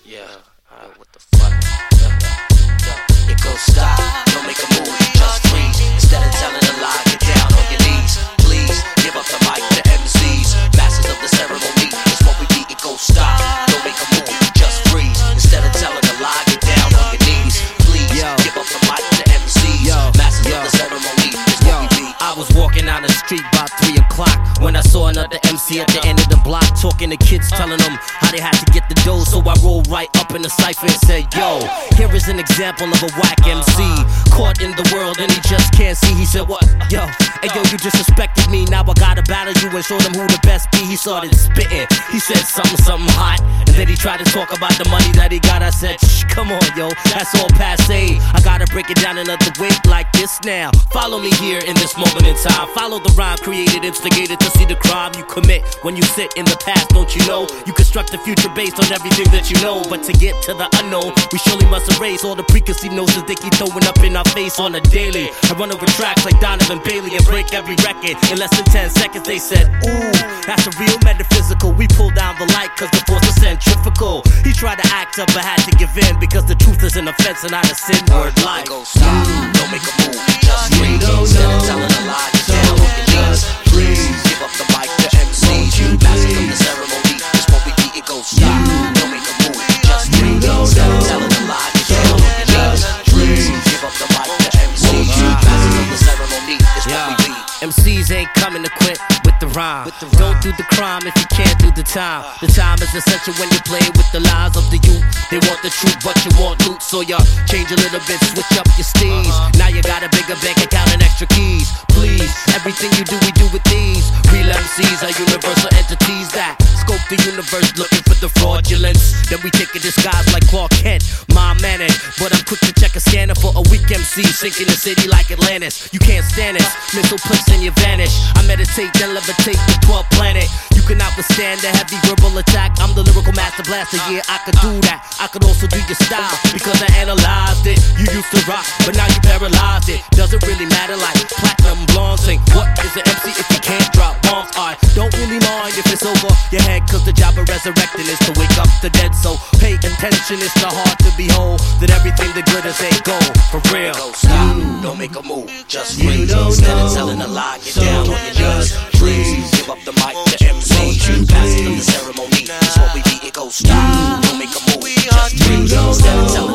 Yeah, what the fuck? It goes stop, don't make a move, just freeze. Instead of telling a lie, get down on your knees. Please, give up the mic to MCs. Masters of the ceremony, it's what we beat. It goes stop, don't make a move, just freeze. Instead of telling a lie, get down on your knees. Please, give up the mic to MCs. Masters of the ceremony, it's what we beat. I was walking down the street about 3 o'clock when I saw another MC at the end of the block, talking to kids, telling them how they had to get the dough. So I rolled right up in the cypher and said, yo, here is an example of a whack MC caught in the world and he just can't see. He said, what? Yo, hey yo, you disrespected me, now I gotta battle you and show them who the best be. He started spitting, he said something hot, and then he tried to talk about the money that he got. I said, shh, come on yo, that's all passe. I gotta break it down another way like this now. Follow me here in this moment in time. Follow the rhyme created, instigated to see the crime you commit when you sit in the past. Don't you know you construct the future based on everything that you know? But to get to the unknown, we surely must erase all the preconceived notions they keep throwing up in our face on a daily. I run over tracks like Donovan Bailey and break every record in less than 10 seconds. They said, ooh, that's a real metaphysical. We pull down the light cause the force is centrifugal. He tried to act up but had to give in because the truth is an offense and not a sin word like. Go stop, don't make a move, just freeze. Instead of telling a lie, get down on your knees. Please, give up the mic to MCs. Masters of the ceremony, it's what we beat. It goes stop, don't make a move, just freeze. Instead of telling a lie, get down on your knees. Please, give up the mic to MCs. Masters of the ceremony, it's what we beat. MCs ain't coming to quit with the rhyme. Don't do the crime if you can't do the time. The time is essential when you play with the lies of the youth. They want the truth, but you want loot, so you change a little bit, switch up your steez. Now you got a bigger bank account and extra keys. Please, everything you do, we do with these. Real MCs are universal entities that scope the universe looking for the fraudulence. Then we take a disguise like Clark Kent, my man it. But I'm quick to check a scanner for a weak MC sinking the city like Atlantis. You can't stand it, missile clicks and you vanish. I meditate, then levitate the 12th planet. You cannot withstand the heavy verbal attack. I'm the lyrical master blaster, yeah, I could do that. I could also do your style, because I analyzed it. You used to rock, but now you paralyzed it. Doesn't really matter like platinum blonde sing. What is an MC if you can't drop bombs? I don't really mind if it's over your head, cause the job of resurrecting is to wake up the dead. So pay attention, it's the heart to behold that everything that glitters ain't gold, for real. Go stop, don't make a move, just freeze. Instead of telling a lie, get down on your knees. Please, give up the mic to MC. Masters of the ceremony, it's what we beat. It goes stop, don't make a move, just freeze. Instead of telling